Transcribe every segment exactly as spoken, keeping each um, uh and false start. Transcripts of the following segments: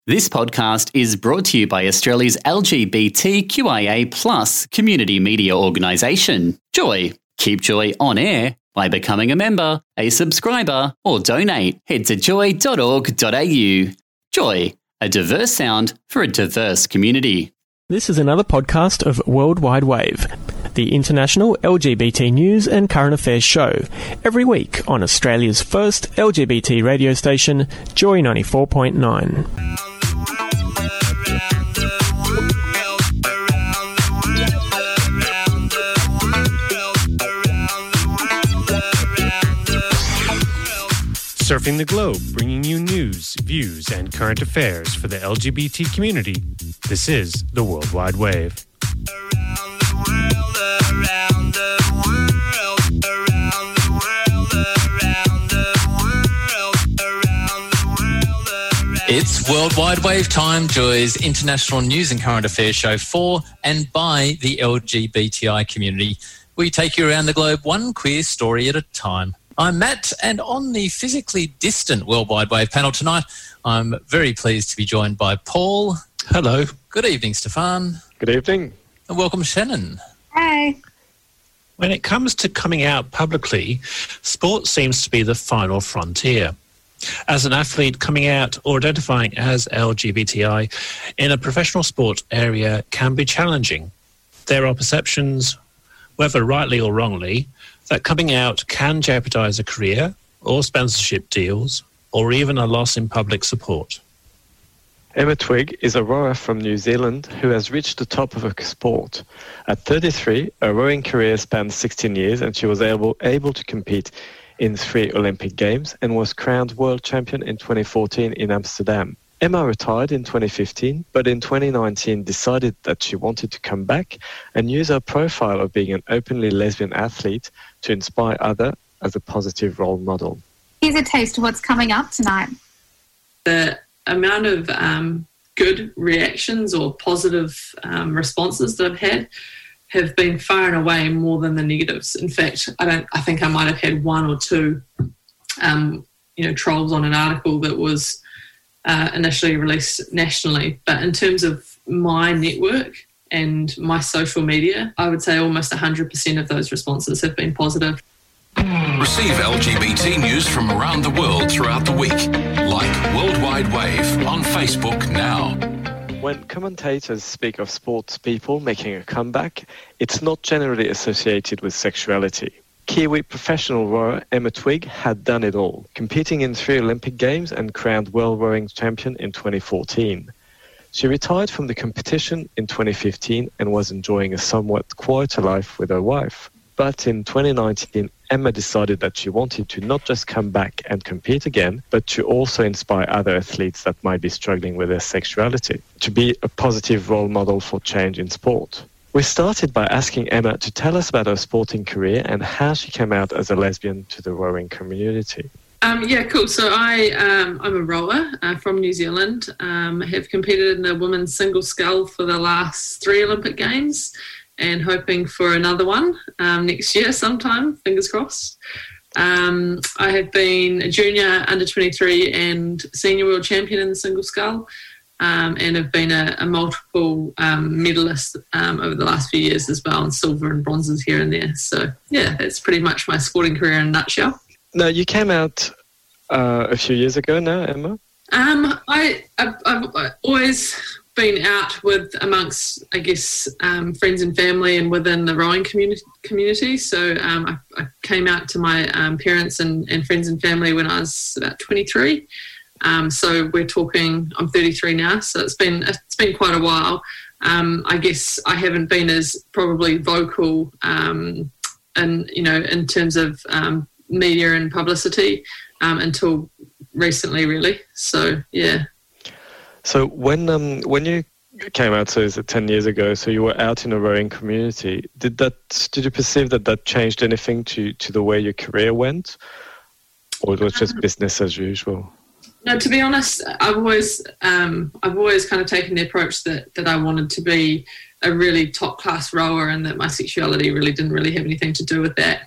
This podcast is brought to you by Australia's L G B T Q I A plus community media organisation, Joy. Keep Joy on air by becoming a member, a subscriber, or donate. Head to joy dot org dot a u. Joy, a diverse sound for a diverse community. This is another podcast of World Wide Wave, the international L G B T news and current affairs show, every week on Australia's first L G B T radio station, Joy ninety-four point nine. Surfing the globe, bringing you news, views, and current affairs for the L G B T community. This is the World Wide Wave. It's World Wide Wave time, Joy's international news and current affairs show for and by the L G B T I community. We take you around the globe one queer story at a time. I'm Matt, and on the physically distant World Wide Wave panel tonight, I'm very pleased to be joined by Paul. Hello. Good evening, Stefan. Good evening. And welcome, Shannon. Hi. When it comes to coming out publicly, sport seems to be the final frontier. As an athlete, coming out or identifying as L G B T I in a professional sport area can be challenging. There are perceptions, whether rightly or wrongly, that coming out can jeopardise a career or sponsorship deals or even a loss in public support. Emma Twigg is a rower from New Zealand who has reached the top of her sport. At thirty-three, her rowing career spanned sixteen years and she was able, able to compete in three Olympic Games and was crowned world champion in twenty fourteen in Amsterdam. Emma retired in twenty fifteen, but in twenty nineteen decided that she wanted to come back and use her profile of being an openly lesbian athlete to inspire others as a positive role model. Here's a taste of what's coming up tonight. The amount of um, good reactions or positive um, responses that I've had have been far and away more than the negatives. In fact, I don't. I think I might have had one or two, um, you know, trolls on an article that was uh, initially released nationally. But in terms of my network and my social media, I would say almost one hundred percent of those responses have been positive. Receive L G B T news from around the world throughout the week. Like World Wide Wave on Facebook now. When commentators speak of sports people making a comeback, it's not generally associated with sexuality. Kiwi professional rower Emma Twigg had done it all, competing in three Olympic Games and crowned world rowing champion in twenty fourteen. She retired from the competition in twenty fifteen and was enjoying a somewhat quieter life with her wife. But in twenty nineteen, Emma decided that she wanted to not just come back and compete again, but to also inspire other athletes that might be struggling with their sexuality, to be a positive role model for change in sport. We started by asking Emma to tell us about her sporting career and how she came out as a lesbian to the rowing community. Um, yeah, cool. So I, um, I'm a rower uh, from New Zealand. Um, have competed in the women's single scull for the last three Olympic Games, and hoping for another one um, next year sometime, fingers crossed. Um, I have been a junior, under twenty-three and senior world champion in the single scull, um, and have been a, a multiple um, medalist um, over the last few years as well, and silver and bronzes here and there. So yeah, that's pretty much my sporting career in a nutshell. Now, you came out uh, a few years ago now, Emma? Um, I, I've, I've always been out with amongst, I guess, um, friends and family and within the rowing community. community. So um, I, I came out to my um, parents and, and friends and family when I was about twenty-three. Um, so we're talking, I'm thirty-three now, so it's been it's been quite a while. Um, I guess I haven't been as probably vocal, um, and you know, in terms of um, media and publicity um, until recently, really. So yeah. So when um, when you came out, so is it ten years ago, so you were out in a rowing community, did that did you perceive that that changed anything to, to the way your career went? Or it was just um, business as usual? No, to be honest, I've always um, I've always kind of taken the approach that, that I wanted to be a really top class rower and that my sexuality really didn't really have anything to do with that.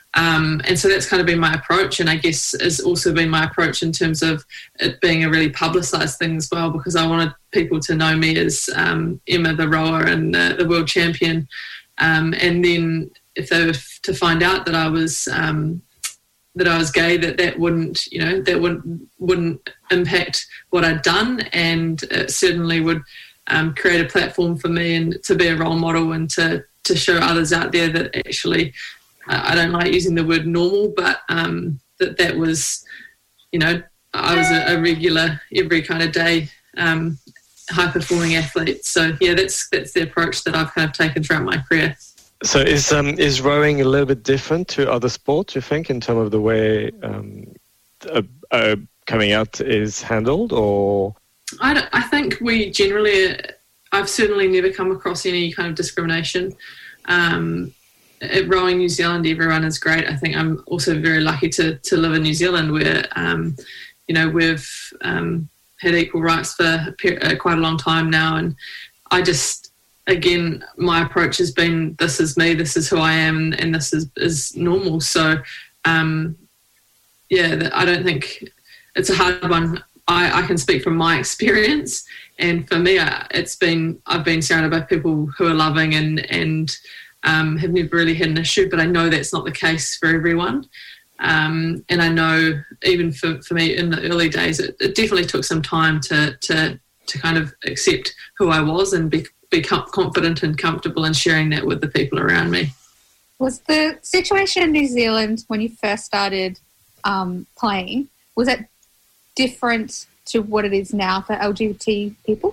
Um, and so that's kind of been my approach, and I guess has also been my approach in terms of it being a really publicised thing as well, because I wanted people to know me as um, Emma the rower and the, the world champion. Um, and then if they were f- to find out that I was um, that I was gay, that that wouldn't, you know, that wouldn't wouldn't impact what I'd done, and it certainly would um, create a platform for me and to be a role model and to to show others out there that actually. I don't like using the word normal, but um, that that was, you know, I was a, a regular, every kind of day, um, high-performing athlete. So, yeah, that's that's the approach that I've kind of taken throughout my career. So is um, is rowing a little bit different to other sports, you think, in terms of the way um, uh, uh, coming out is handled? Or I, don't, I think we generally, I've certainly never come across any kind of discrimination. Um At Rowing New Zealand, everyone is great. I think I'm also very lucky to to live in New Zealand, where um, you know we've um, had equal rights for a per- uh, quite a long time now. And I just, again, my approach has been: this is me, this is who I am, and this is is normal. So, um, yeah, I don't think it's a hard one. I, I can speak from my experience, and for me, it's been I've been surrounded by people who are loving and and. Um, have never really had an issue, but I know that's not the case for everyone. Um, and I know even for, for me in the early days, it, it definitely took some time to to to kind of accept who I was and be, be confident and comfortable in sharing that with the people around me. Was the situation in New Zealand when you first started um, playing, was that different to what it is now for L G B T people?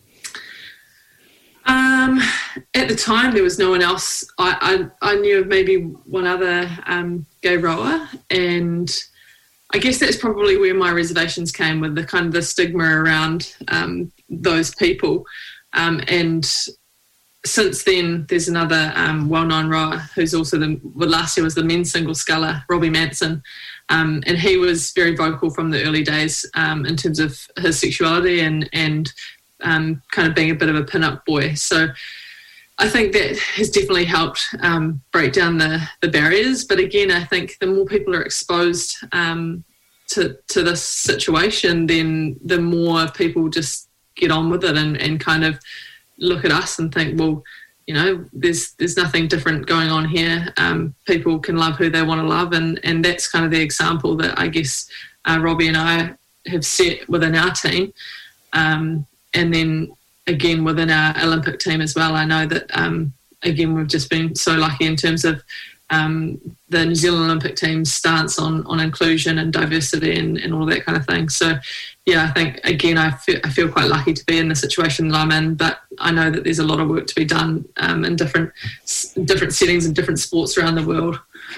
Um, at the time, there was no one else. I, I, I knew of maybe one other um, gay rower, and I guess that's probably where my reservations came, with the kind of the stigma around um, those people. Um, and since then, there's another um, well-known rower who's also the well, last year was the men's single sculler, Robbie Manson, um, and he was very vocal from the early days um, in terms of his sexuality and and. Um, kind of being a bit of a pin-up boy. So I think that has definitely helped um, break down the, the barriers. But again, I think the more people are exposed um, to, to this situation, then the more people just get on with it and, and kind of look at us and think, well, you know, there's there's nothing different going on here. Um, people can love who they want to love, and, and that's kind of the example that I guess uh, Robbie and I have set within our team. Um, And then again within our Olympic team as well, I know that um, again we've just been so lucky in terms of um, the New Zealand Olympic team's stance on on inclusion and diversity and, and all that kind of thing. So yeah, I think again I feel, I feel quite lucky to be in the situation that I'm in, but I know that there's a lot of work to be done um, in different different settings and different sports around the world.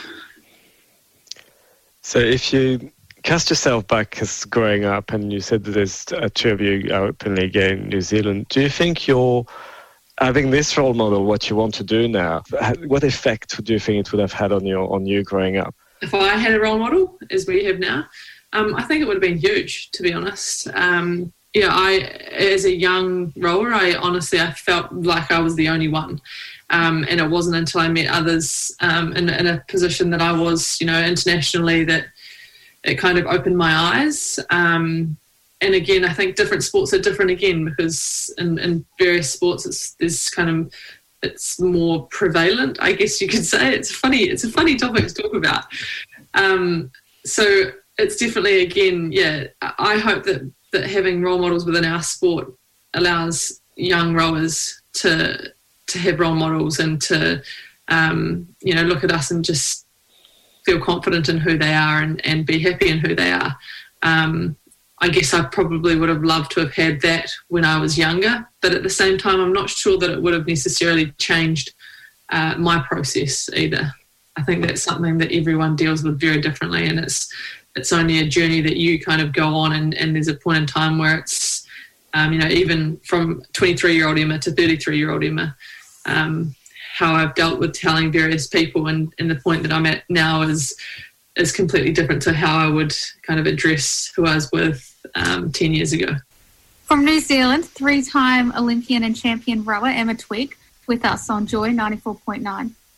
So if you cast yourself back as growing up, and you said that there's uh, two of you are openly gay in New Zealand. Do you think you're having this role model, what you want to do now? What effect do you think it would have had on you on you growing up? If I had a role model, as we have now, um, I think it would have been huge, to be honest. Um, yeah, I as a young rower, I honestly I felt like I was the only one. Um, and it wasn't until I met others um, in, in a position that I was, you know, internationally that it kind of opened my eyes. Um, and again, I think different sports are different again, because in, in various sports it's there's kind of it's more prevalent, I guess you could say. It's funny, it's a funny topic to talk about. Um, so it's definitely, again, yeah, I hope that, that having role models within our sport allows young rowers to to have role models and to um, you know, look at us and just feel confident in who they are and, and be happy in who they are. Um, I guess I probably would have loved to have had that when I was younger, but at the same time, I'm not sure that it would have necessarily changed uh, my process either. I think that's something that everyone deals with very differently, and it's it's only a journey that you kind of go on, and, and there's a point in time where it's, um, you know, even from twenty-three-year-old Emma to thirty-three-year-old Emma, um, how I've dealt with telling various people, and, and the point that I'm at now is is completely different to how I would kind of address who I was with um, ten years ago. From New Zealand, three-time Olympian and champion rower Emma Twigg with us on Joy ninety-four point nine.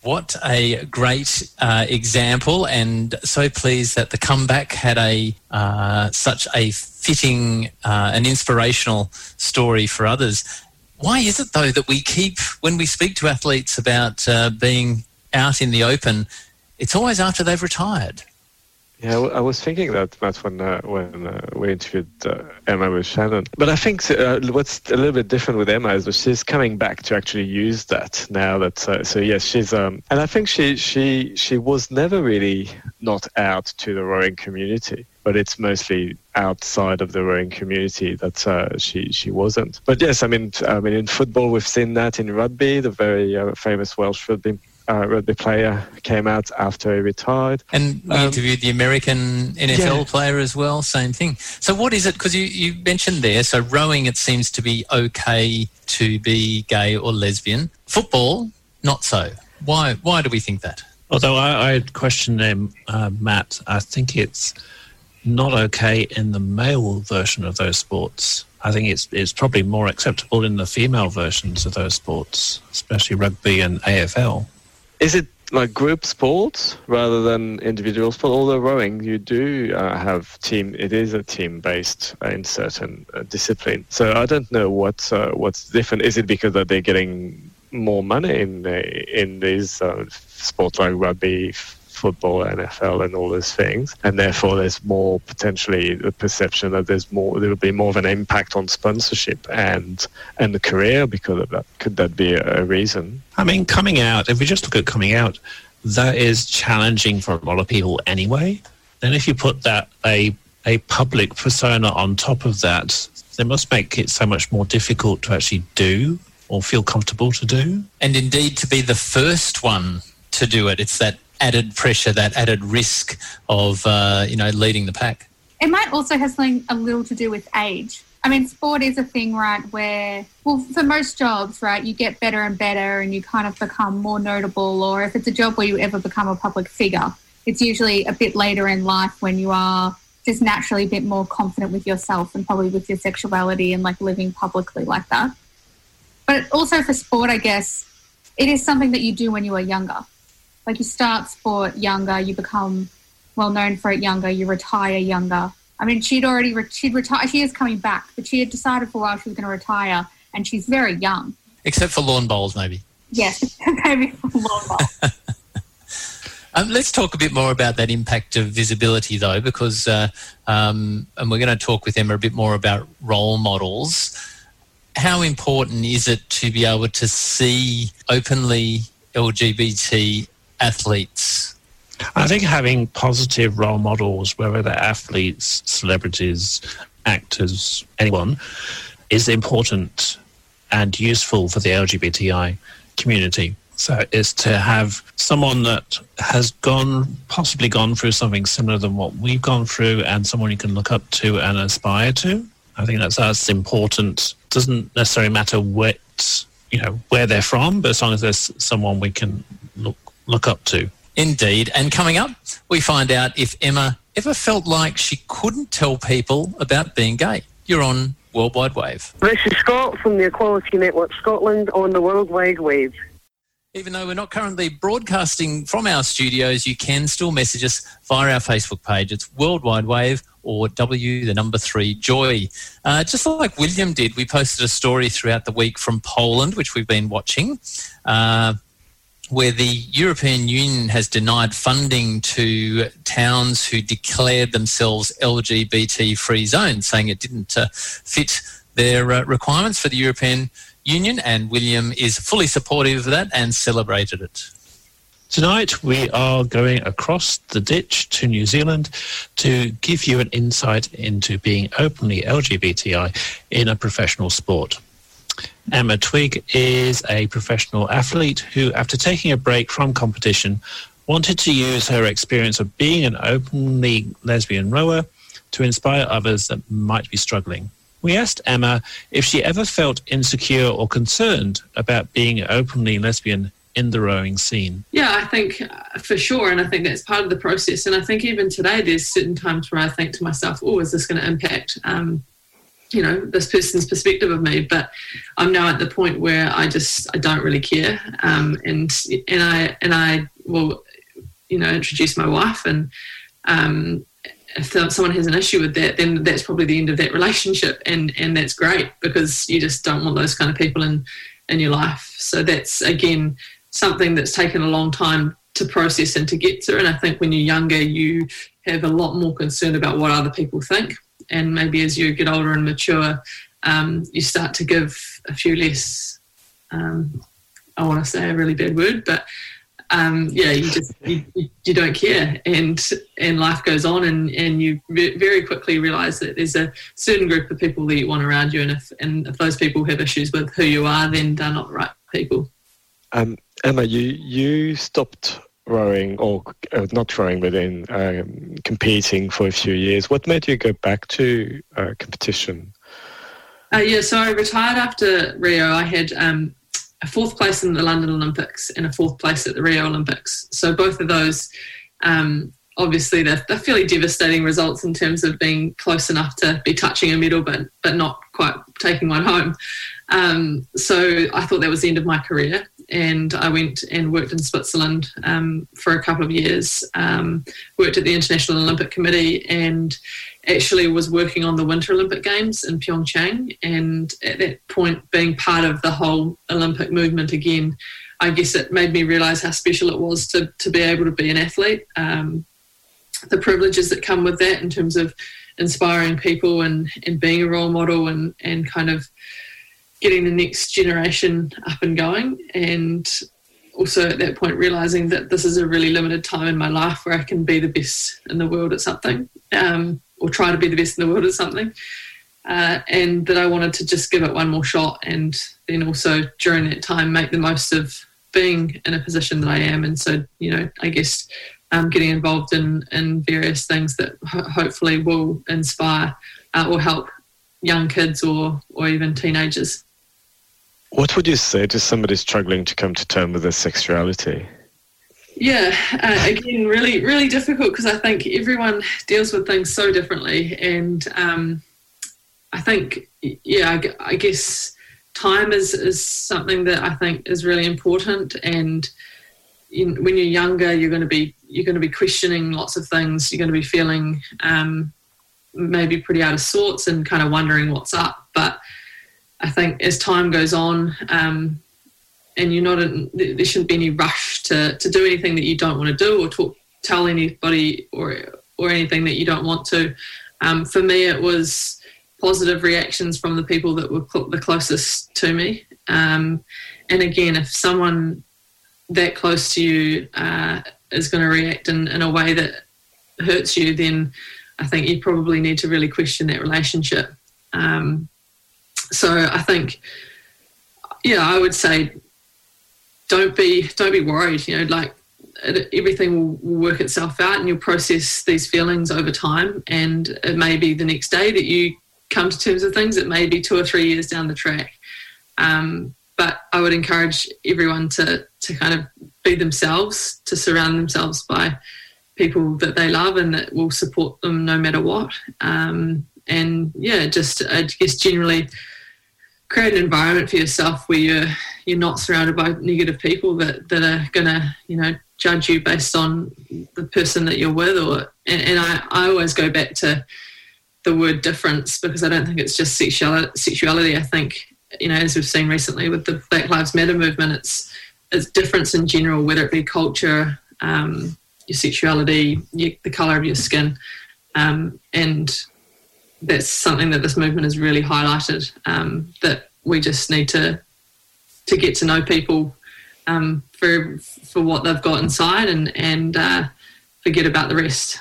What a great uh, example, and so pleased that the comeback had a uh, such a fitting uh, and inspirational story for others. Why is it, though, that we keep, when we speak to athletes about uh, being out in the open, it's always after they've retired? Yeah, I was thinking that, Matt, when uh, when uh, we interviewed uh, Emma with Shannon. But I think uh, what's a little bit different with Emma is that she's coming back to actually use that now. That uh, so yes, she's um, and I think she she she was never really not out to the rowing community, but it's mostly outside of the rowing community that uh, she she wasn't. But yes, I mean I mean in football we've seen that. In rugby, the very uh, famous Welsh rugby. Uh, rugby player came out after he retired. And we um, interviewed the American N F L yeah. player as well, same thing. So what is it, because you, you mentioned there, so rowing it seems to be okay to be gay or lesbian. Football, not so. Why Why do we think that? Although I, I question them, uh, Matt, I think it's not okay in the male version of those sports. I think it's it's probably more acceptable in the female versions of those sports, especially rugby and A F L. Is it like group sports rather than individual sport? Although rowing, you do uh, have team. It is a team-based uh, in certain uh, discipline. So I don't know what's uh, what's different. Is it because that they're getting more money in the, in these uh, sports like rugby, football, N F L, and all those things, and therefore there's more potentially the perception that there's more, there will be more of an impact on sponsorship and and the career because of that. Could that be a, a reason? I mean, coming out. If we just look at coming out, that is challenging for a lot of people anyway. Then if you put that a a public persona on top of that, they must make it so much more difficult to actually do or feel comfortable to do. And indeed, to be the first one to do it, it's that added pressure, that added risk of, uh, you know, leading the pack. It might also have something a little to do with age. I mean, sport is a thing, right, where, well, for most jobs, right, you get better and better and you kind of become more notable, or if it's a job where you ever become a public figure, it's usually a bit later in life when you are just naturally a bit more confident with yourself and probably with your sexuality and, like, living publicly like that. But also for sport, I guess, it is something that you do when you are younger. Like, you start sport younger, you become well known for it younger, you retire younger. I mean, she'd already, re- she'd retired, she is coming back, but she had decided for a while she was going to retire, and she's very young. Except for lawn bowls, maybe. Yes, maybe for lawn bowls. um, let's talk a bit more about that impact of visibility, though, because, uh, um, and we're going to talk with Emma a bit more about role models. How important is it to be able to see openly L G B T athletes? I think having positive role models, whether they're athletes, celebrities, actors, anyone, is important and useful for the L G B T I community. So it's to have someone that has gone, possibly gone through something similar than what we've gone through, and someone you can look up to and aspire to. I think that's that's important. Doesn't necessarily matter what, you know, where they're from, but as long as there's someone we can look look up to. Indeed. And coming up, we find out if Emma ever felt like she couldn't tell people about being gay. You're on World Wide Wave. This is Scott from the Equality Network Scotland on the World Wide Wave. Even though we're not currently broadcasting from our studios, you can still message us via our Facebook page. It's World Wide Wave or W, the number three, Joy. Uh, just like William did, we posted a story throughout the week from Poland, which we've been watching, uh, where the European Union has denied funding to towns who declared themselves L G B T-free zones, saying it didn't uh, fit their uh, requirements for the European Union, and William is fully supportive of that and celebrated it. Tonight we are going across the ditch to New Zealand to give you an insight into being openly L G B T I in a professional sport. Emma Twigg is a professional athlete who, after taking a break from competition, wanted to use her experience of being an openly lesbian rower to inspire others that might be struggling. We asked Emma if she ever felt insecure or concerned about being openly lesbian in the rowing scene. Yeah, I think uh, for sure, and I think that's part of the process. And I think even today there's certain times where I think to myself, oh, is this going to impact um, you know, this person's perspective of me. But I'm now at the point where I just I don't really care, um, and and I and I will, you know, introduce my wife, and um, if someone has an issue with that, then that's probably the end of that relationship, and and that's great, because you just don't want those kind of people in in your life. So that's again something that's taken a long time to process and to get through. And I think when you're younger, you have a lot more concern about what other people think. And maybe as you get older and mature, um, you start to give a few less, um, I want to say a really bad word, but um, yeah, you just, you, you don't care, and and life goes on, and, and you re- very quickly realise that there's a certain group of people that you want around you, and if, and if those people have issues with who you are, then they're not the right people. Um, Emma, you, you stopped rowing, or uh, not rowing, but in um, competing for a few years. What made you go back to uh, competition? Uh, yeah, so I retired after Rio. I had um, a fourth place in the London Olympics and a fourth place at the Rio Olympics. So both of those, um, obviously, they're, they're fairly devastating results in terms of being close enough to be touching a medal, but but not quite taking one home. Um, so I thought that was the end of my career, and I went and worked in Switzerland um, for a couple of years, um, worked at the International Olympic Committee, and actually was working on the Winter Olympic Games in Pyeongchang. And at that point, being part of the whole Olympic movement again, I guess it made me realise how special it was to, to be able to be an athlete, um, the privileges that come with that in terms of inspiring people and, and being a role model, and, and kind of getting the next generation up and going. And also at that point realising that this is a really limited time in my life where I can be the best in the world at something, um, or try to be the best in the world at something, uh, and that I wanted to just give it one more shot, and then also during that time make the most of being in a position that I am. And so, you know, I guess um, getting involved in, in various things that ho- hopefully will inspire uh, or help young kids or, or even teenagers. What would you say to somebody struggling to come to terms with their sexuality? Yeah, uh, again, really, really difficult, because I think everyone deals with things so differently. And um, I think, yeah, I, I guess time is, is something that I think is really important. And in, when you're younger, you're going to be you're going to be questioning lots of things. You're going to be feeling um, maybe pretty out of sorts and kind of wondering what's up. But I think as time goes on, um, and you're not in, there shouldn't be any rush to, to do anything that you don't want to do, or talk, tell anybody or or anything that you don't want to. Um, for me, it was positive reactions from the people that were cl- the closest to me. Um, and again, if someone that close to you uh, is going to react in, in a way that hurts you, then I think you probably need to really question that relationship. Um, so I think, yeah, I would say, don't be don't be worried. You know, like it, everything will, will work itself out, and you'll process these feelings over time. And it may be the next day that you come to terms with things. It may be two or three years down the track. Um, but I would encourage everyone to to kind of be themselves, to surround themselves by people that they love and that will support them no matter what. Um, and yeah, just I guess generally create an environment for yourself where you're you're not surrounded by negative people that, that are gonna, you know, judge you based on the person that you're with. Or and, and I, I always go back to the word difference, because I don't think it's just sexuality. Sexuality. I think, you know, as we've seen recently with the Black Lives Matter movement, it's it's difference in general, whether it be culture, um, your sexuality, your, the colour of your skin, um, and that's something that this movement has really highlighted, um, that we just need to to get to know people um, for for what they've got inside, and, and uh, forget about the rest.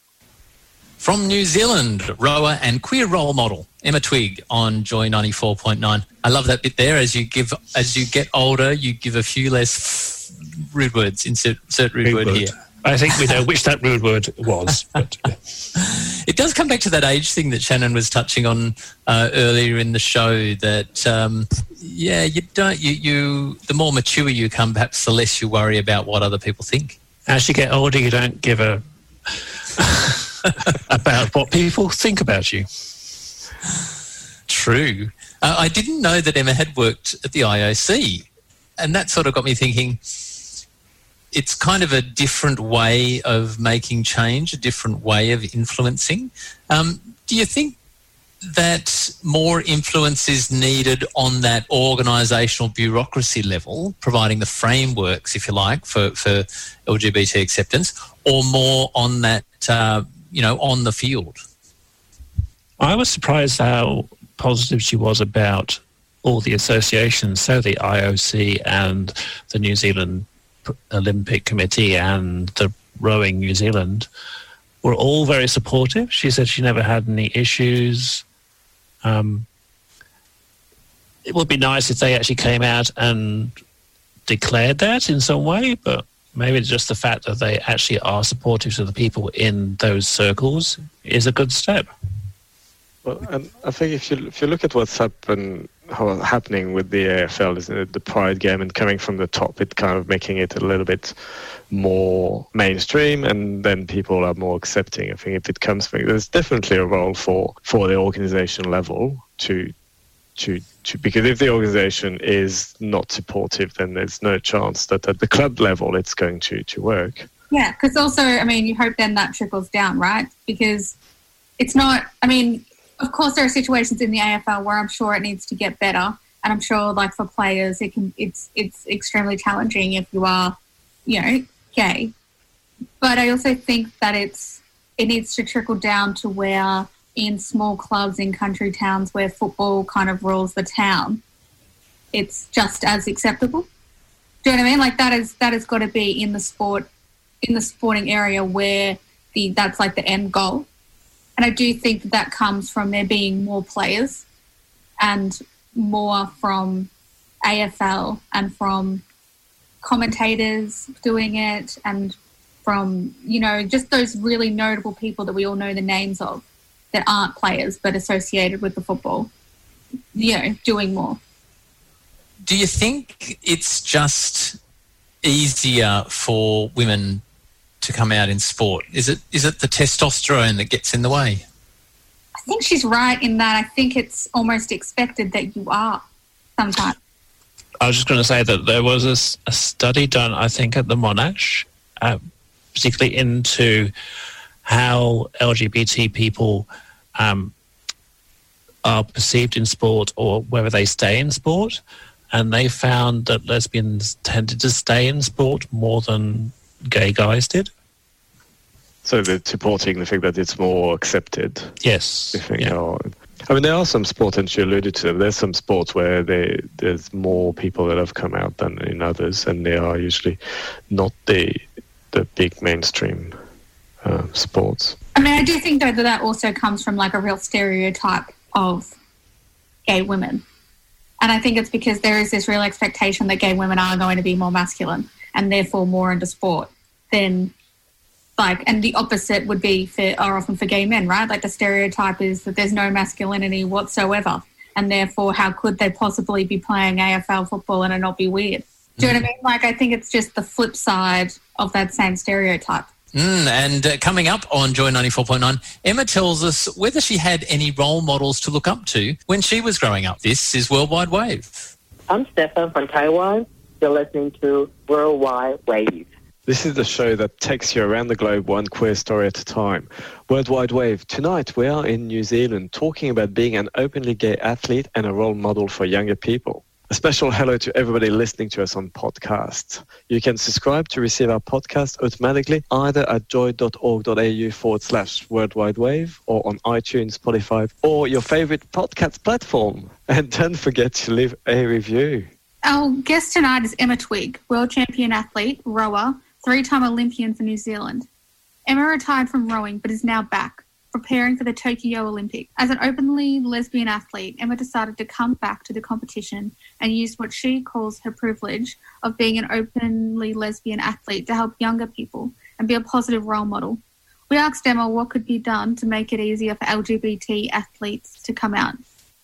From New Zealand, rower and queer role model Emma Twigg on Joy ninety-four point nine. I love that bit there. As you give, as you get older, you give a few less rude words. Insert, insert rude, rude word, word here. I think we know which that rude word was. But, yeah. It does come back to that age thing that Shannon was touching on uh, earlier in the show. That um, yeah, you don't. You, you the more mature you come, perhaps the less you worry about what other people think. As you get older, you don't give a about what people think about you. true. Uh, I didn't know that Emma had worked at the I O C, and that sort of got me thinking it's kind of a different way of making change, a different way of influencing. Um, do you think that more influence is needed on that organisational bureaucracy level, providing the frameworks, if you like, for, for L G B T acceptance, or more on that, uh, you know, on the field? I was surprised how positive she was about all the associations, so the I O C and the New Zealand Olympic Committee and the Rowing New Zealand were all very supportive. She said she never had any issues. Um, it would be nice if they actually came out and declared that in some way, but maybe just the fact that they actually are supportive to the people in those circles is a good step. Well, and I think if you if you look at what's happened, how, happening with the A F L, isn't it, the Pride game, and coming from the top, it kind of making it a little bit more mainstream, and then people are more accepting. I think if it comes from, there's definitely a role for, for the organisation level to to to because if the organisation is not supportive, then there's no chance that at the club level it's going to to work. Yeah, because also, I mean, you hope then that trickles down, right? Because it's not, I mean, of course, there are situations in the A F L where I'm sure it needs to get better, and I'm sure, like for players, it can it's it's extremely challenging if you are, you know, gay. But I also think that it's it needs to trickle down to where in small clubs in country towns where football kind of rules the town, it's just as acceptable. Do you know what I mean? Like that is that has got to be in the sport, in the sporting area where the that's like the end goal. And I do think that that comes from there being more players and more from A F L and from commentators doing it and from, you know, just those really notable people that we all know the names of that aren't players but associated with the football, you know, doing more. Do you think it's just easier for women to come out in sport? Is it is it the testosterone that gets in the way? I think she's right in that. I think it's almost expected that you are sometimes. I was just going to say that there was a, a study done, I think, at the Monash, uh, particularly into how L G B T people um, are perceived in sport or whether they stay in sport. And they found that lesbians tended to stay in sport more than gay guys did. So they're supporting the fact that it's more accepted. Yes. Think, yeah. or, I mean, there are some sports, and she alluded to them, there's some sports where they, there's more people that have come out than in others, and they are usually not the the big mainstream uh, sports. I mean, I do think, though, that that also comes from, like, a real stereotype of gay women. And I think it's because there is this real expectation that gay women are going to be more masculine and therefore more into sport than, like, and the opposite would be for, are often for gay men, right? Like the stereotype is that there's no masculinity whatsoever, and therefore how could they possibly be playing A F L football and it not be weird? Do you know what I mean? Like, I think it's just the flip side of that same stereotype. Mm, and uh, coming up on Joy ninety-four point nine, Emma tells us whether she had any role models to look up to when she was growing up. This is Worldwide Wave. I'm Stefan from Taiwan. You're listening to Worldwide Wave. This is the show that takes you around the globe one queer story at a time. Worldwide Wave. Tonight we are in New Zealand talking about being an openly gay athlete and a role model for younger people. A special hello to everybody listening to us on podcasts. You can subscribe to receive our podcast automatically either at joy.org.au forward slash worldwide wave or on iTunes, Spotify, or your favorite podcast platform. And don't forget to leave a review. Our guest tonight is Emma Twigg, world champion athlete, rower, three-time Olympian for New Zealand. Emma retired from rowing but is now back, preparing for the Tokyo Olympics. As an openly lesbian athlete, Emma decided to come back to the competition and use what she calls her privilege of being an openly lesbian athlete to help younger people and be a positive role model. We asked Emma what could be done to make it easier for L G B T athletes to come out.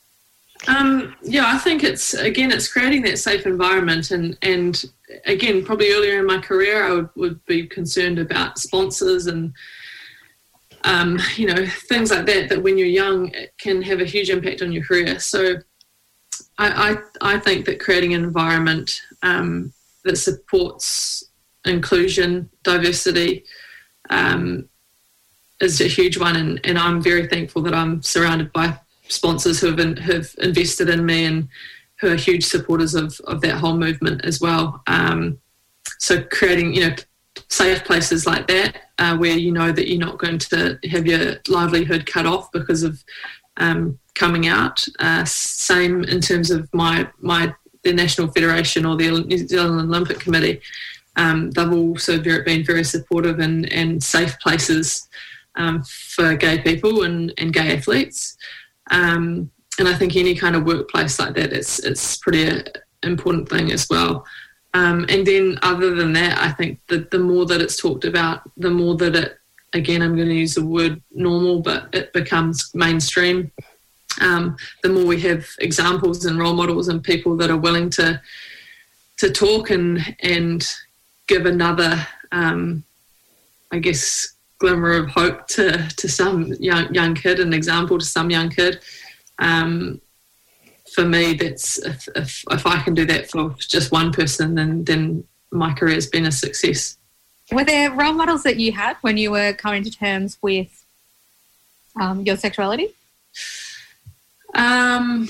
Um, yeah, I think it's, again, it's creating that safe environment. And, and again, probably earlier in my career, I would, would be concerned about sponsors and um, you know, things like that, that when you're young, it can have a huge impact on your career. So I, I, I think that creating an environment um, that supports inclusion, diversity, um, is a huge one. And, and I'm very thankful that I'm surrounded by sponsors who have, in, have invested in me and who are huge supporters of, of that whole movement as well. Um, so creating, you know, safe places like that uh, where you know that you're not going to have your livelihood cut off because of um, coming out. Uh, same in terms of my my the National Federation or the New Zealand Olympic Committee. Um, they've also very, been very supportive and, and safe places um, for gay people and, and gay athletes. Um, and I think any kind of workplace like that, it's it's pretty a, important thing as well. Um, and then other than that, I think that the more that it's talked about, the more that it, again, I'm going to use the word normal, but it becomes mainstream. Um, the more we have examples and role models and people that are willing to to talk and and give another, um, I guess, glimmer of hope to, to some young young kid, an example to some young kid. Um, for me, that's if, if if I can do that for just one person, then then my career has been a success. Were there role models that you had when you were coming to terms with um, your sexuality? Um,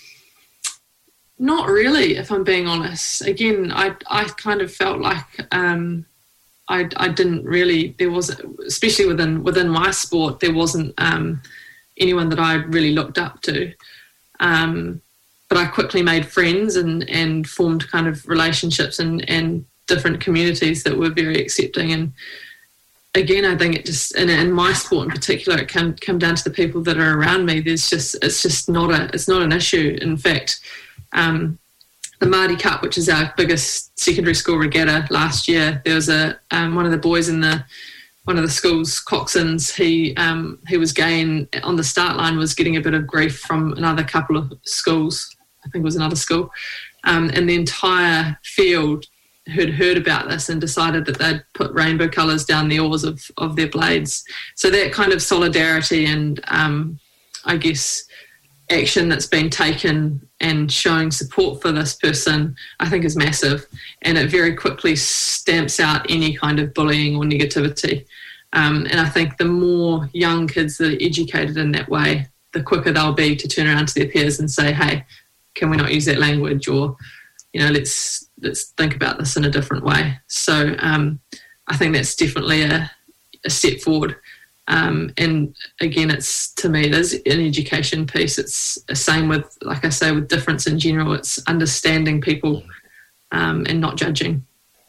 not really, if I'm being honest. Again, I I kind of felt like um, I I didn't really. There was, especially within within my sport, there wasn't um, anyone that I really looked up to. Um, but I quickly made friends and, and formed kind of relationships and, and different communities that were very accepting. And again, I think it just, in, in my sport in particular, it come come down to the people that are around me. There's just, it's just not a, it's not an issue. In fact, um, the Māori Cup, which is our biggest secondary school regatta last year, there was a um, one of the boys in the one of the school's coxswains, he um, he was gay and on the start line was getting a bit of grief from another couple of schools. I think it was another school. Um, and the entire field had heard about this and decided that they'd put rainbow colours down the oars of, of their blades. So that kind of solidarity and, um, I guess, action that's been taken and showing support for this person, I think is massive. And it very quickly stamps out any kind of bullying or negativity. Um, and I think the more young kids that are educated in that way, the quicker they'll be to turn around to their peers and say, hey, can we not use that language? Or, you know, let's let's think about this in a different way. So um, I think that's definitely a, a step forward. Um, and again, it's, to me, it is an education piece. It's the same with, like I say, with difference in general. It's understanding people um, and not judging.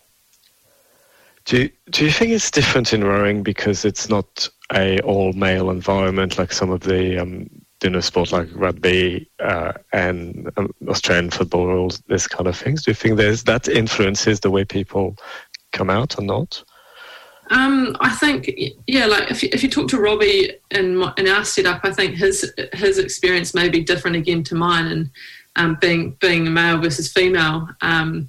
Do you, do you think it's different in rowing because it's not a all-male environment like some of the um, dinner sports like rugby uh, and um, Australian football rules, this kind of things? Do you think there's that influences the way people come out or not? Um, I think, yeah, like if you, if you talk to Robbie in, my, in our setup, I think his his experience may be different again to mine, and um, being being male versus female. Um,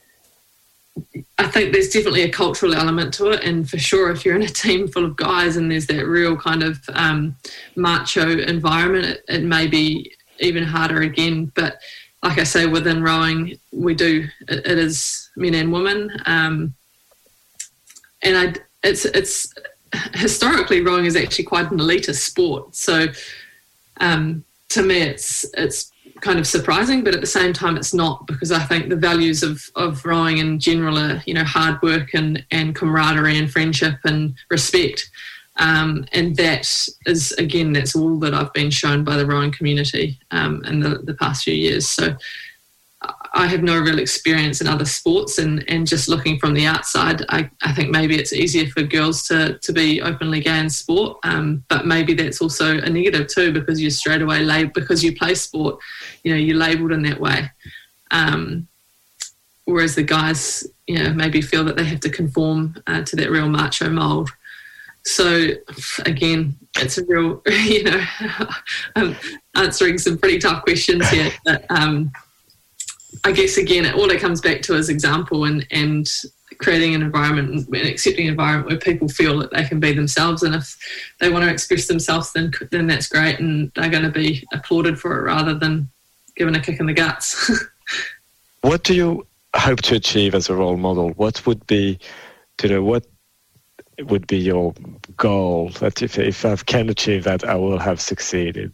I think there's definitely a cultural element to it, and for sure, if you're in a team full of guys and there's that real kind of um, macho environment, it, it may be even harder again. But like I say, within rowing, we do it, it is men and women. Um, And I, it's it's historically rowing is actually quite an elitist sport. So um, to me, it's it's kind of surprising, but at the same time, it's not, because I think the values of, of rowing in general are, you know, hard work and, and camaraderie and friendship and respect. Um, and that is, again, that's all that I've been shown by the rowing community um, in the, the past few years. So I have no real experience in other sports, and, and just looking from the outside, I, I think maybe it's easier for girls to, to be openly gay in sport, um, but maybe that's also a negative too, because you're straight away labelled, because you play sport, you know, you're labelled in that way. Um, whereas the guys, you know, maybe feel that they have to conform uh, to that real macho mould. So again, it's a real, you know, I'm answering some pretty tough questions here, but um, I guess, again, all it comes back to is example and, and creating an environment, an accepting environment where people feel that they can be themselves, and if they want to express themselves, then then that's great, and they're going to be applauded for it rather than given a kick in the guts. What do you hope to achieve as a role model? What would be, you know, what would be your goal that if if I can achieve that, I will have succeeded?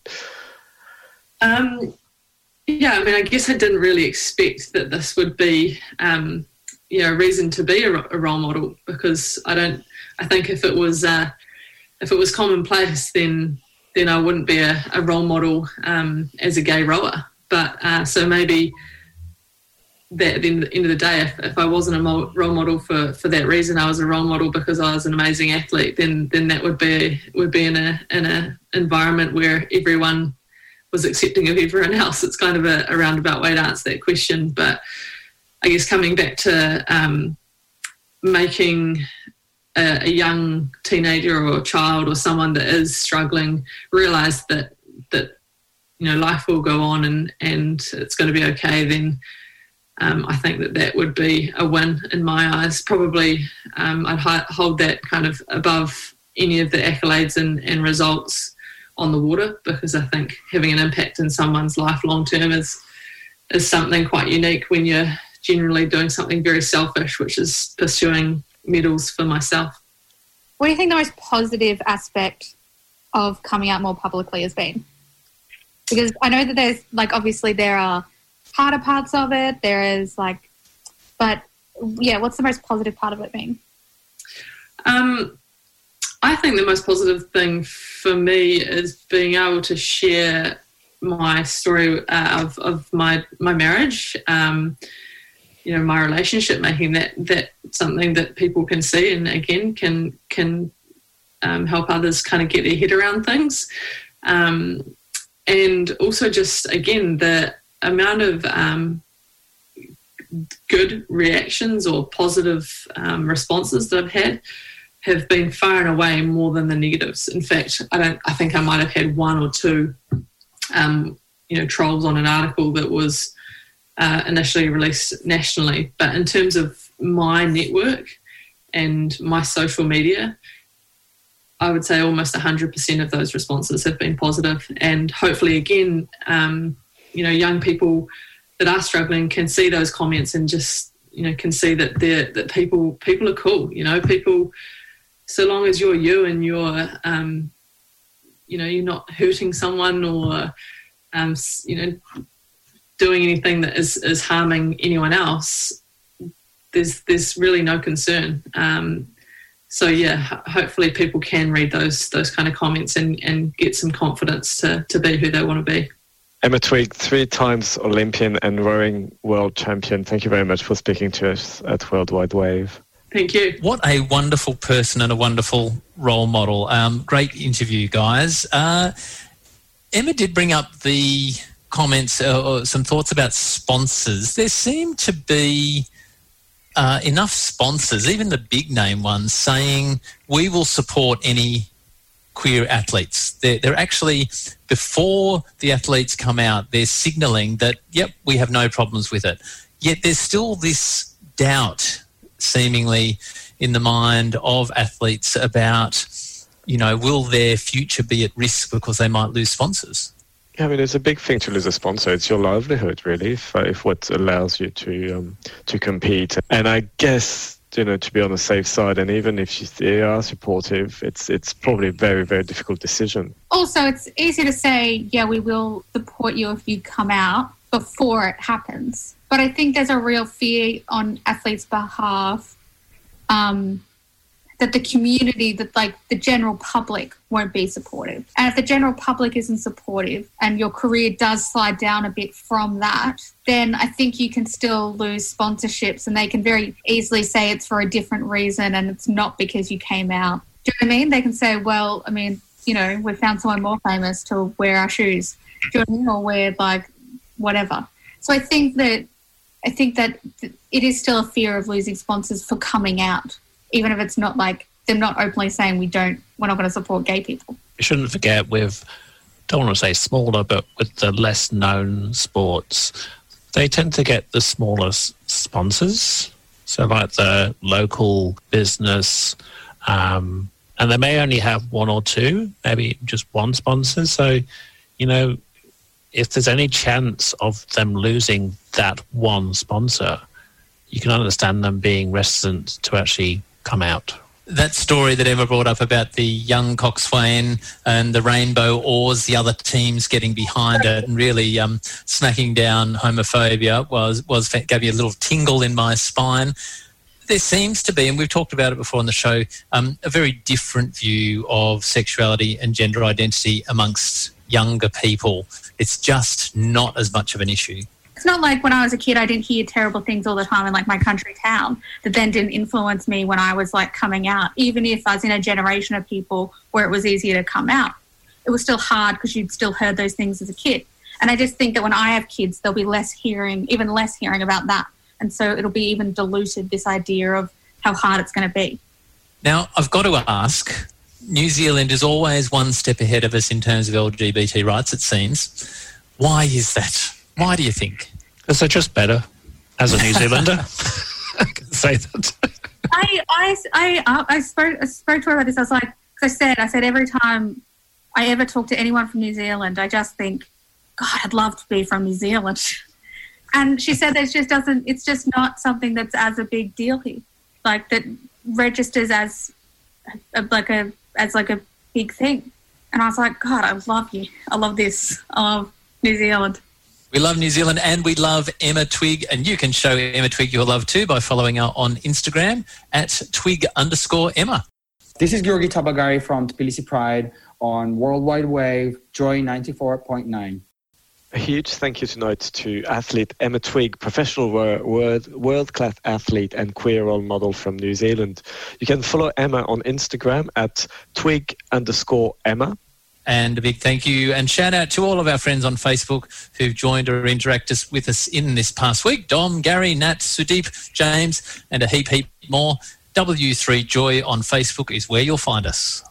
Um, yeah, I mean, I guess I didn't really expect that this would be, um, you know, a reason to be a, a role model, because I don't. I think if it was uh, if it was commonplace, then then I wouldn't be a, a role model um, as a gay rower. But uh, so maybe that at the end of the day, if, if I wasn't a mo- role model for, for that reason, I was a role model because I was an amazing athlete, then then that would be would be in a in a environment where everyone was accepting of everyone else. It's kind of a, a roundabout way to answer that question. But I guess coming back to um, making a, a young teenager or child or someone that is struggling realise that that you know life will go on and, and it's going to be okay, then Um, I think that that would be a win in my eyes. Probably um, I'd hi- hold that kind of above any of the accolades and, and results on the water, because I think having an impact in someone's life long term is is something quite unique when you're generally doing something very selfish, which is pursuing medals for myself. What do you think the most positive aspect of coming out more publicly has been? Because I know that there's, like, obviously there are harder parts of it, there is like, but yeah, what's the most positive part of it been? Um, I think the most positive thing for me is being able to share my story uh, of, of my my marriage, um, you know, my relationship, making that that something that people can see and again can can um, help others kind of get their head around things, um, and also just again the amount of um, good reactions or positive um, responses that I've had have been far and away more than the negatives. In fact, I don't. I think I might have had one or two, um, you know, trolls on an article that was uh, initially released nationally. But in terms of my network and my social media, I would say almost one hundred percent of those responses have been positive, and hopefully, again, um, you know, young people that are struggling can see those comments and just, you know, can see that they're, that people people are cool. You know, people, so long as you're you and you're, um, you know, you're not hurting someone or, um, you know, doing anything that is, is harming anyone else, there's there's really no concern. Um, so yeah, hopefully people can read those those kind of comments and, and get some confidence to to be who they want to be. Emma Twigg, three times Olympian and rowing world champion. Thank you very much for speaking to us at World Wide Wave. Thank you. What a wonderful person and a wonderful role model. Um, great interview, guys. Uh, Emma did bring up the comments uh, or some thoughts about sponsors. There seem to be uh, enough sponsors, even the big name ones, saying we will support any queer athletes. They're, they're actually, before the athletes come out, they're signalling that, yep, we have no problems with it. Yet there's still this doubt, seemingly, in the mind of athletes about, you know, will their future be at risk because they might lose sponsors? Yeah, I mean, it's a big thing to lose a sponsor. It's your livelihood, really, if, if what allows you to um, to compete. And I guess, you know, to be on the safe side, and even if they are supportive, it's it's probably a very, very difficult decision. Also, it's easy to say, yeah, we will support you if you come out before it happens. But I think there's a real fear on athletes' behalf um, that the community, that like the general public won't be supportive. And if the general public isn't supportive and your career does slide down a bit from that, then I think you can still lose sponsorships, and they can very easily say it's for a different reason and it's not because you came out. Do you know what I mean? They can say, well, I mean, you know, we found someone more famous to wear our shoes, do you know what I mean? Or wear like whatever. So I think that I think that it is still a fear of losing sponsors for coming out, even if it's not like they're not openly saying we don't, we're not going to support gay people. You shouldn't forget with, don't want to say smaller, but with the less known sports, they tend to get the smallest sponsors. So like the local business, um, and they may only have one or two, maybe just one sponsor. So, you know, if there's any chance of them losing that one sponsor, you can understand them being reticent to actually come out. That story that Emma brought up about the young coxswain and the Rainbow Oars, the other teams getting behind it and really um, smacking down homophobia was, was gave me a little tingle in my spine. There seems to be, and we've talked about it before on the show, um, a very different view of sexuality and gender identity amongst younger people. It's just not as much of an issue. It's not like when I was a kid I didn't hear terrible things all the time in like my country town that then didn't influence me when I was like coming out. Even if I was in a generation of people where it was easier to come out, it was still hard because you'd still heard those things as a kid. And I just think that when I have kids, there'll be less hearing, even less hearing about that. And so it'll be even diluted, this idea of how hard it's going to be. Now, I've got to ask, New Zealand is always one step ahead of us in terms of L G B T rights, it seems. Why is that? Why do you think? Because they're just better. As a New Zealander, I can say that. I, I, I, I, spoke, I spoke to her about this. I was like, because I said, I said every time I ever talk to anyone from New Zealand, I just think, God, I'd love to be from New Zealand. And she said that it just doesn't, it's just not something that's as a big deal here. Like that registers as a, like a, as like a big thing. And I was like, God, I love you. I love this. I love New Zealand. We love New Zealand and we love Emma Twigg, and you can show Emma Twigg your love too by following her on Instagram at twig underscore Emma. This is Georgi Tabagari from Tbilisi Pride on Worldwide Wave, Joy ninety-four point nine. A huge thank you tonight to athlete Emma Twigg, professional world, world-class athlete and queer role model from New Zealand. You can follow Emma on Instagram at twig underscore Emma. And a big thank you and shout out to all of our friends on Facebook who've joined or interacted with us in this past week. Dom, Gary, Nat, Sudeep, James, and a heap, heap more. W three Joy on Facebook is where you'll find us.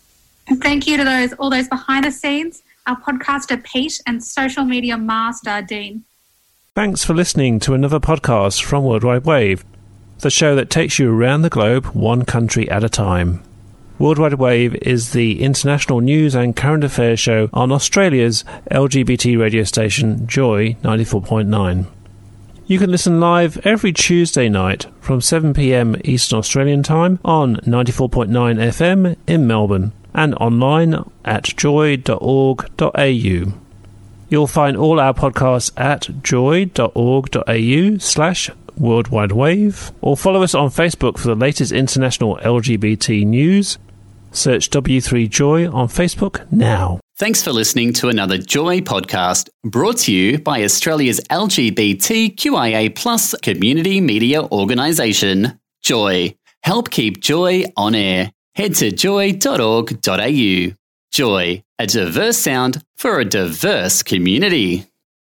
And thank you to those all those behind the scenes, our podcaster Pete and social media master Dean. Thanks for listening to another podcast from Worldwide Wave, the show that takes you around the globe one country at a time. Worldwide Wave is the international news and current affairs show on Australia's L G B T radio station Joy ninety-four point nine. You can listen live every Tuesday night from seven p m Eastern Australian Time on ninety-four point nine F M in Melbourne and online at joy dot org dot a u. You'll find all our podcasts at joy dot org dot a u slash Worldwide Wave, or follow us on Facebook for the latest international L G B T news. Search W three Joy on Facebook now. Thanks for listening to another Joy podcast brought to you by Australia's L G B T Q I A plus community media organisation, Joy. Help keep Joy on air. Head to joy dot org dot a u. Joy, a diverse sound for a diverse community.